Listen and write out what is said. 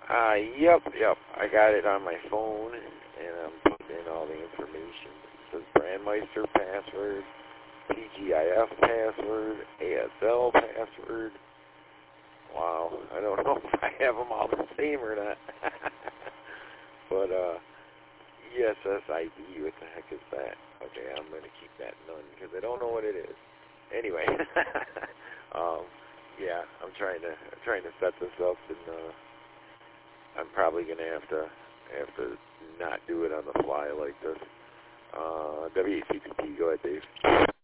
Yep. I got it on my phone, and I'm putting in all the information. It says Brandmeister password, TGIF password, ASL password. Wow, I don't know if I have them all the same or not. But, ESS ID, what the heck is that? Okay, I'm going to keep that none, because I don't know what it is. Anyway, yeah, I'm trying to set this up, and, I'm probably going to have to not do it on the fly like this. WACPT, go ahead, Dave.